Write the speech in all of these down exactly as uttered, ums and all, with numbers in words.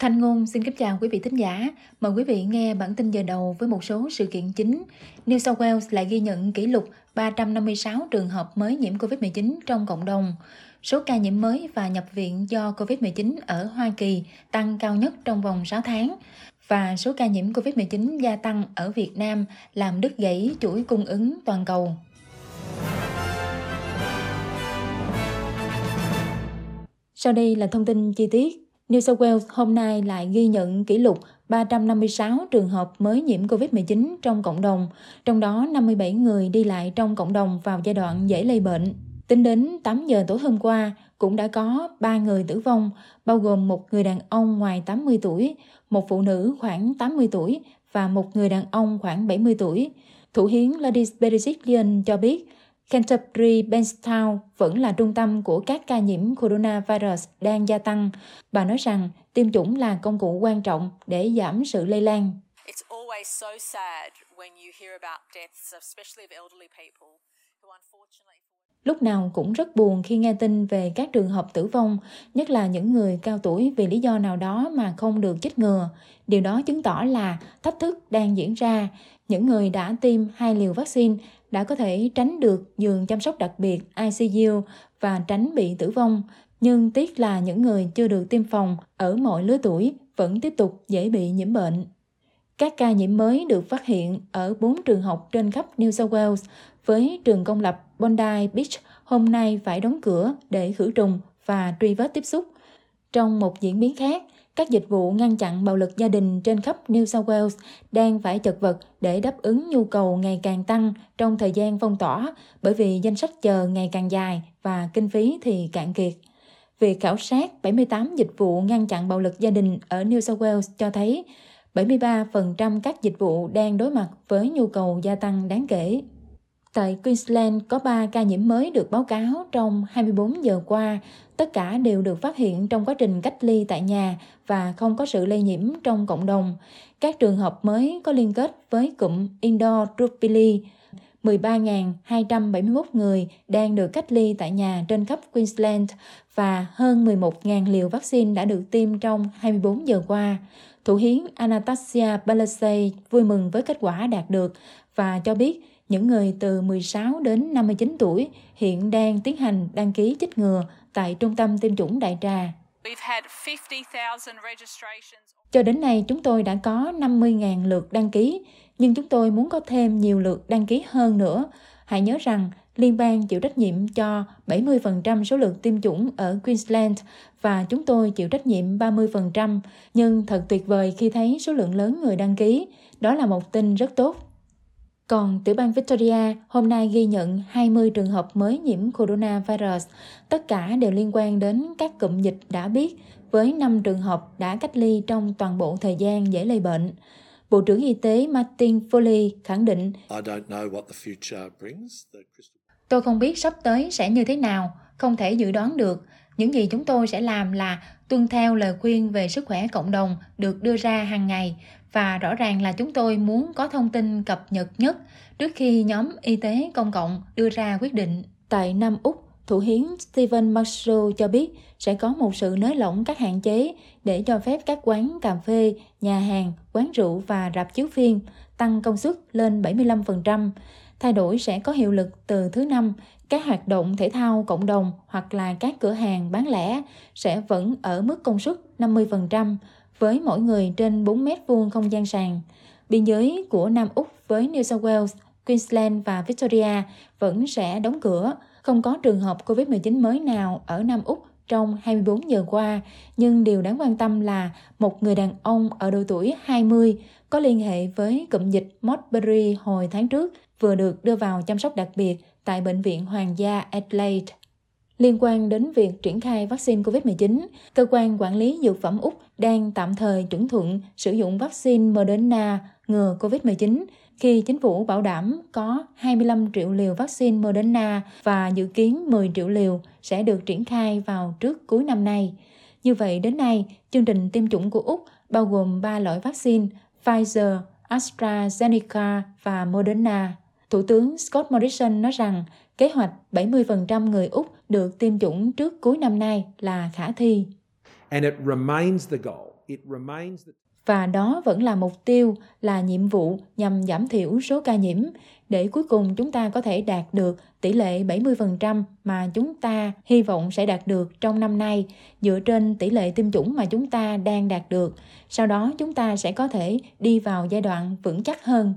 Thanh Ngôn xin kính chào quý vị thính giả. Mời quý vị nghe bản tin giờ đầu với một số sự kiện chính. New South Wales lại ghi nhận kỷ lục ba trăm năm mươi sáu trường hợp mới nhiễm covid mười chín trong cộng đồng. Số ca nhiễm mới và nhập viện do covid mười chín ở Hoa Kỳ tăng cao nhất trong vòng sáu tháng. Và số ca nhiễm covid mười chín gia tăng ở Việt Nam làm đứt gãy chuỗi cung ứng toàn cầu. Sau đây là thông tin chi tiết. New South Wales hôm nay lại ghi nhận kỷ lục ba trăm năm mươi sáu trường hợp mới nhiễm covid mười chín trong cộng đồng, trong đó năm mươi bảy người đi lại trong cộng đồng vào giai đoạn dễ lây bệnh. Tính đến tám giờ tối hôm qua, cũng đã có ba người tử vong, bao gồm một người đàn ông ngoài tám mươi tuổi, một phụ nữ khoảng tám mươi tuổi và một người đàn ông khoảng bảy mươi tuổi. Thủ hiến Gladys Berejiklian cho biết, Canterbury Bankstown vẫn là trung tâm của các ca nhiễm coronavirus đang gia tăng. Bà nói rằng tiêm chủng là công cụ quan trọng để giảm sự lây lan. Lúc nào cũng rất buồn khi nghe tin về các trường hợp tử vong, nhất là những người cao tuổi vì lý do nào đó mà không được chích ngừa. Điều đó chứng tỏ là thách thức đang diễn ra. Những người đã tiêm hai liều vaccine đã có thể tránh được giường chăm sóc đặc biệt I C U và tránh bị tử vong. Nhưng tiếc là những người chưa được tiêm phòng ở mọi lứa tuổi vẫn tiếp tục dễ bị nhiễm bệnh. Các ca nhiễm mới được phát hiện ở bốn trường học trên khắp New South Wales, với trường công lập Bondi Beach hôm nay phải đóng cửa để khử trùng và truy vết tiếp xúc. Trong một diễn biến khác, các dịch vụ ngăn chặn bạo lực gia đình trên khắp New South Wales đang phải chật vật để đáp ứng nhu cầu ngày càng tăng trong thời gian phong tỏa, bởi vì danh sách chờ ngày càng dài và kinh phí thì cạn kiệt. Việc khảo sát bảy mươi tám dịch vụ ngăn chặn bạo lực gia đình ở New South Wales cho thấy bảy mươi ba phần trăm các dịch vụ đang đối mặt với nhu cầu gia tăng đáng kể. Tại Queensland có ba ca nhiễm mới được báo cáo trong hai mươi bốn giờ qua. Tất cả đều được phát hiện trong quá trình cách ly tại nhà và không có sự lây nhiễm trong cộng đồng. Các trường hợp mới có liên kết với cụm Indooroopilly. mười ba nghìn hai trăm bảy mươi mốt người đang được cách ly tại nhà trên khắp Queensland và hơn mười một nghìn liều vaccine đã được tiêm trong hai mươi bốn giờ qua. Thủ hiến Anastasia Palaszczuk vui mừng với kết quả đạt được và cho biết những người từ mười sáu đến năm mươi chín tuổi hiện đang tiến hành đăng ký chích ngừa tại trung tâm tiêm chủng Đại Trà. Cho đến nay, chúng tôi đã có năm mươi nghìn lượt đăng ký, nhưng chúng tôi muốn có thêm nhiều lượt đăng ký hơn nữa. Hãy nhớ rằng, liên bang chịu trách nhiệm cho bảy mươi phần trăm số lượt tiêm chủng ở Queensland và chúng tôi chịu trách nhiệm ba mươi phần trăm, nhưng thật tuyệt vời khi thấy số lượng lớn người đăng ký. Đó là một tin rất tốt. Còn tiểu bang Victoria hôm nay ghi nhận hai mươi trường hợp mới nhiễm coronavirus. Tất cả đều liên quan đến các cụm dịch đã biết, với năm trường hợp đã cách ly trong toàn bộ thời gian dễ lây bệnh. Bộ trưởng Y tế Martin Foley khẳng định, Tôi không biết sắp tới sẽ như thế nào, không thể dự đoán được. Những gì chúng tôi sẽ làm là tuân theo lời khuyên về sức khỏe cộng đồng được đưa ra hàng ngày, và rõ ràng là chúng tôi muốn có thông tin cập nhật nhất trước khi nhóm y tế công cộng đưa ra quyết định. Tại Nam Úc, Thủ hiến Stephen Marshall cho biết sẽ có một sự nới lỏng các hạn chế để cho phép các quán cà phê, nhà hàng, quán rượu và rạp chiếu phim tăng công suất lên bảy mươi lăm phần trăm. Thay đổi sẽ có hiệu lực từ thứ Năm. Các hoạt động thể thao cộng đồng hoặc là các cửa hàng bán lẻ sẽ vẫn ở mức công suất năm mươi phần trăm với mỗi người trên bốn mét vuông không gian sàn. Biên giới của Nam Úc với New South Wales, Queensland và Victoria vẫn sẽ đóng cửa. Không có trường hợp covid mười chín mới nào ở Nam Úc trong hai mươi bốn giờ qua, nhưng điều đáng quan tâm là một người đàn ông ở độ tuổi hai mươi có liên hệ với cụm dịch Modbury hồi tháng trước vừa được đưa vào chăm sóc đặc biệt tại Bệnh viện Hoàng gia Adelaide. Liên quan đến việc triển khai vaccine covid mười chín, Cơ quan Quản lý Dược phẩm Úc đang tạm thời chuẩn thuận sử dụng vaccine Moderna ngừa covid mười chín khi chính phủ bảo đảm có hai mươi lăm triệu liều vaccine Moderna và dự kiến mười triệu liều sẽ được triển khai vào trước cuối năm nay. Như vậy đến nay, chương trình tiêm chủng của Úc bao gồm ba loại vaccine Pfizer, AstraZeneca và Moderna. Thủ tướng Scott Morrison nói rằng kế hoạch bảy mươi phần trăm người Úc được tiêm chủng trước cuối năm nay là khả thi. And it remains the goal it remains that Và đó vẫn là mục tiêu, là nhiệm vụ nhằm giảm thiểu số ca nhiễm, để cuối cùng chúng ta có thể đạt được tỷ lệ bảy mươi phần trăm mà chúng ta hy vọng sẽ đạt được trong năm nay, dựa trên tỷ lệ tiêm chủng mà chúng ta đang đạt được. Sau đó chúng ta sẽ có thể đi vào giai đoạn vững chắc hơn.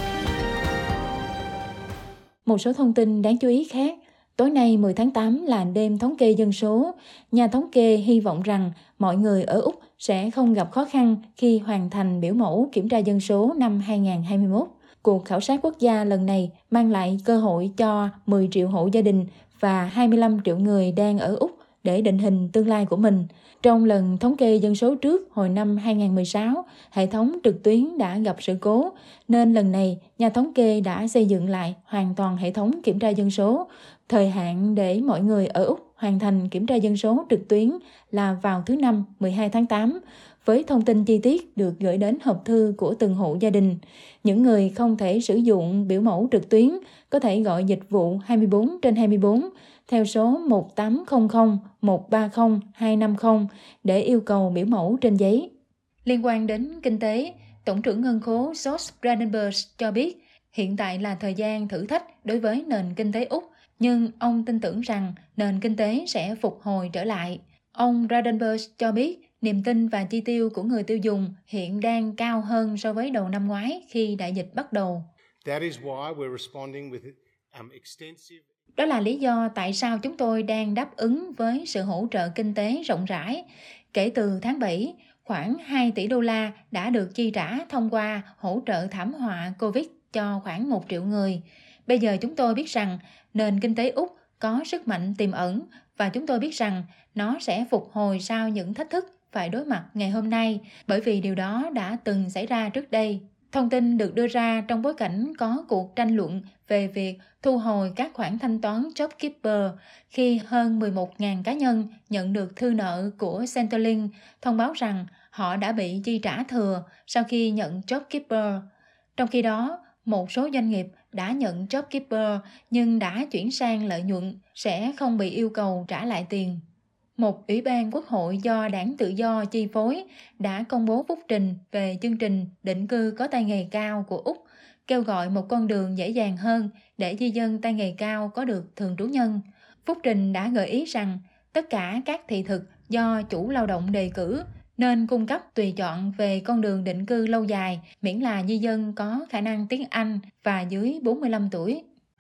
Một số thông tin đáng chú ý khác. Tối nay mười tháng tám là đêm thống kê dân số. Nhà thống kê hy vọng rằng mọi người ở Úc sẽ không gặp khó khăn khi hoàn thành biểu mẫu kiểm tra dân số năm hai không hai mốt. Cuộc khảo sát quốc gia lần này mang lại cơ hội cho mười triệu hộ gia đình và hai mươi lăm triệu người đang ở Úc để định hình tương lai của mình. Trong lần thống kê dân số trước hồi năm hai không một sáu, hệ thống trực tuyến đã gặp sự cố, nên lần này nhà thống kê đã xây dựng lại hoàn toàn hệ thống kiểm tra dân số. Thời hạn để mọi người ở Úc hoàn thành kiểm tra dân số trực tuyến là vào thứ Năm mười hai tháng tám, với thông tin chi tiết được gửi đến hộp thư của từng hộ gia đình. Những người không thể sử dụng biểu mẫu trực tuyến có thể gọi dịch vụ hai mươi bốn trên hai mươi bốn theo số một tám không không một ba không hai năm không để yêu cầu biểu mẫu trên giấy. Liên quan đến kinh tế, Tổng trưởng Ngân khố Josh Frydenberg cho biết hiện tại là thời gian thử thách đối với nền kinh tế Úc, nhưng ông tin tưởng rằng nền kinh tế sẽ phục hồi trở lại. Ông Frydenberg cho biết niềm tin và chi tiêu của người tiêu dùng hiện đang cao hơn so với đầu năm ngoái khi đại dịch bắt đầu. that is why we're responding with um, extensive. Đó là lý do tại sao chúng tôi đang đáp ứng với sự hỗ trợ kinh tế rộng rãi. Kể từ tháng bảy, khoảng hai tỷ đô la đã được chi trả thông qua hỗ trợ thảm họa Covid cho khoảng một triệu người. Bây giờ chúng tôi biết rằng nền kinh tế Úc có sức mạnh tiềm ẩn và chúng tôi biết rằng nó sẽ phục hồi sau những thách thức phải đối mặt ngày hôm nay, bởi vì điều đó đã từng xảy ra trước đây. Thông tin được đưa ra trong bối cảnh có cuộc tranh luận về việc thu hồi các khoản thanh toán JobKeeper khi hơn mười một nghìn cá nhân nhận được thư nợ của Centrelink thông báo rằng họ đã bị chi trả thừa sau khi nhận JobKeeper. Trong khi đó, một số doanh nghiệp đã nhận JobKeeper nhưng đã chuyển sang lợi nhuận sẽ không bị yêu cầu trả lại tiền. Một ủy ban quốc hội do Đảng Tự do chi phối đã công bố phúc trình về chương trình định cư có tay nghề cao của Úc, kêu gọi một con đường dễ dàng hơn để di dân tay nghề cao có được thường trú nhân. Phúc trình đã gợi ý rằng tất cả các thị thực do chủ lao động đề cử nên cung cấp tùy chọn về con đường định cư lâu dài miễn là di dân có khả năng tiếng Anh và dưới bốn mươi lăm tuổi.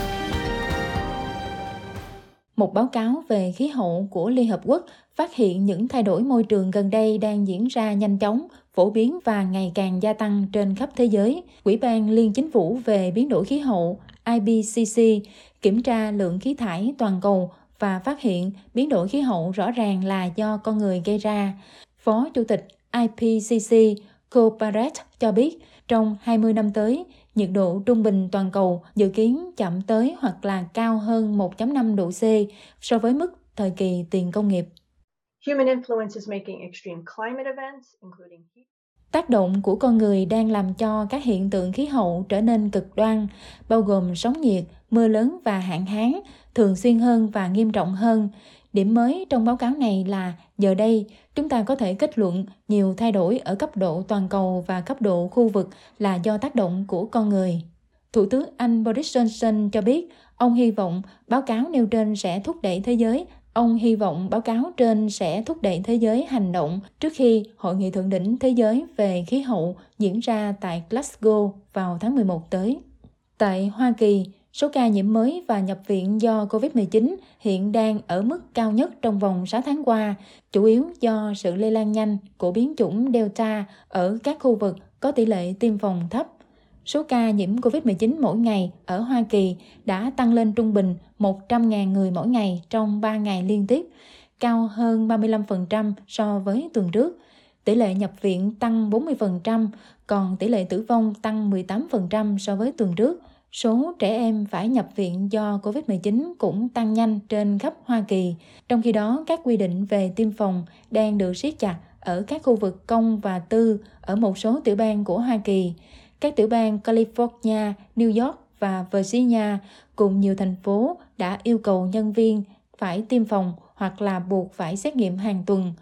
Một báo cáo về khí hậu của Liên Hợp Quốc phát hiện những thay đổi môi trường gần đây đang diễn ra nhanh chóng, phổ biến và ngày càng gia tăng trên khắp thế giới. Ủy ban Liên Chính phủ về biến đổi khí hậu I P C C kiểm tra lượng khí thải toàn cầu và phát hiện biến đổi khí hậu rõ ràng là do con người gây ra. Phó Chủ tịch I P C C Cole Barrett cho biết trong hai mươi năm tới, nhiệt độ trung bình toàn cầu dự kiến chạm tới hoặc là cao hơn một phẩy năm độ C so với mức thời kỳ tiền công nghiệp. Human influence is making extreme climate events, including heat. Tác động của con người đang làm cho các hiện tượng khí hậu trở nên cực đoan, bao gồm sóng nhiệt, mưa lớn và hạn hán, thường xuyên hơn và nghiêm trọng hơn. Điểm mới trong báo cáo này là giờ đây chúng ta có thể kết luận nhiều thay đổi ở cấp độ toàn cầu và cấp độ khu vực là do tác động của con người. Thủ tướng Anh Boris Johnson cho biết ông hy vọng báo cáo nêu trên sẽ thúc đẩy thế giới Ông hy vọng báo cáo trên sẽ thúc đẩy thế giới hành động trước khi Hội nghị thượng đỉnh thế giới về khí hậu diễn ra tại Glasgow vào tháng mười một tới. Tại Hoa Kỳ, số ca nhiễm mới và nhập viện do covid mười chín hiện đang ở mức cao nhất trong vòng sáu tháng qua, chủ yếu do sự lây lan nhanh của biến chủng Delta ở các khu vực có tỷ lệ tiêm phòng thấp. Số ca nhiễm covid mười chín mỗi ngày ở Hoa Kỳ đã tăng lên trung bình một trăm nghìn người mỗi ngày trong ba ngày liên tiếp, cao hơn ba mươi lăm phần trăm so với tuần trước. Tỷ lệ nhập viện tăng bốn mươi phần trăm, còn tỷ lệ tử vong tăng mười tám phần trăm so với tuần trước. Số trẻ em phải nhập viện do covid mười chín cũng tăng nhanh trên khắp Hoa Kỳ. Trong khi đó, các quy định về tiêm phòng đang được siết chặt ở các khu vực công và tư ở một số tiểu bang của Hoa Kỳ. Các tiểu bang California, New York và Virginia cùng nhiều thành phố đã yêu cầu nhân viên phải tiêm phòng hoặc là buộc phải xét nghiệm hàng tuần.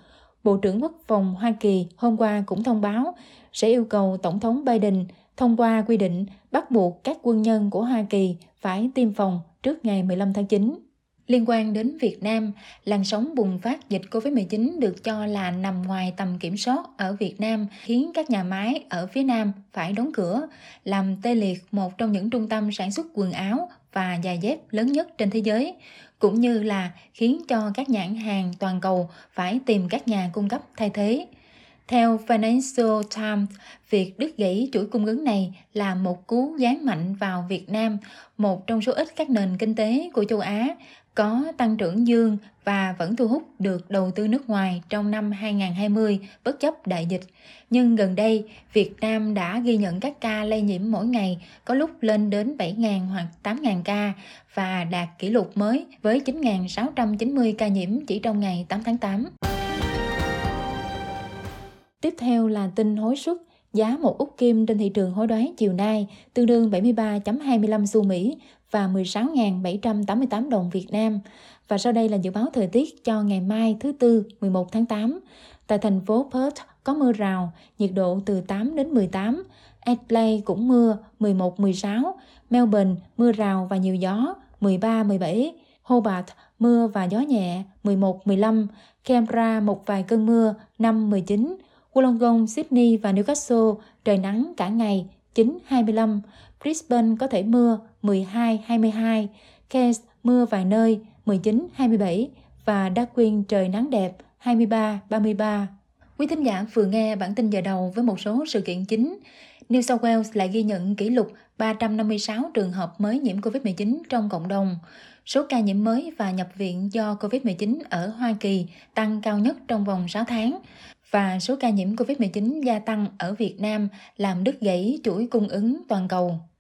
Bộ trưởng Quốc phòng Hoa Kỳ hôm qua cũng thông báo sẽ yêu cầu Tổng thống Biden thông qua quy định bắt buộc các quân nhân của Hoa Kỳ phải tiêm phòng trước ngày mười lăm tháng chín. Liên quan đến Việt Nam, làn sóng bùng phát dịch covid mười chín được cho là nằm ngoài tầm kiểm soát ở Việt Nam, khiến các nhà máy ở phía Nam phải đóng cửa, làm tê liệt một trong những trung tâm sản xuất quần áo và giày dép lớn nhất trên thế giới, cũng như là khiến cho các nhãn hàng toàn cầu phải tìm các nhà cung cấp thay thế. Theo Financial Times, việc đứt gãy chuỗi cung ứng này là một cú giáng mạnh vào Việt Nam, một trong số ít các nền kinh tế của châu Á có tăng trưởng dương và vẫn thu hút được đầu tư nước ngoài trong năm hai không hai không bất chấp đại dịch. Nhưng gần đây, Việt Nam đã ghi nhận các ca lây nhiễm mỗi ngày có lúc lên đến bảy nghìn hoặc tám nghìn ca và đạt kỷ lục mới với chín nghìn sáu trăm chín mươi ca nhiễm chỉ trong ngày tám tháng tám. Tiếp theo là tin hối suất. Giá một úc kim trên thị trường hối đoái chiều nay tương đương bảy mươi ba phẩy hai mươi lăm xu Mỹ và mười sáu nghìn bảy trăm tám mươi tám đồng Việt Nam. Và sau đây là dự báo thời tiết cho ngày mai thứ Tư mười một tháng tám. Tại thành phố Perth có mưa rào, nhiệt độ từ tám đến mười tám. Adelaide cũng mưa, mười một mười sáu. Melbourne mưa rào và nhiều gió, mười ba mười bảy. Hobart mưa và gió nhẹ, mười một mười lăm. Canberra một vài cơn mưa, năm mười chín. Wollongong, Sydney và Newcastle trời nắng cả ngày, chín hai mươi lăm. Brisbane có thể mưa, mười hai hai mươi hai. Cairns mưa vài nơi, mười chín hai mươi bảy. Và Darwin trời nắng đẹp, hai mươi ba ba mươi ba. Quý thính giả vừa nghe bản tin giờ đầu với một số sự kiện chính. New South Wales lại ghi nhận kỷ lục ba trăm năm mươi sáu trường hợp mới nhiễm covid mười chín trong cộng đồng. Số ca nhiễm mới và nhập viện do covid mười chín ở Hoa Kỳ tăng cao nhất trong vòng sáu tháng. Và số ca nhiễm covid mười chín gia tăng ở Việt Nam làm đứt gãy chuỗi cung ứng toàn cầu.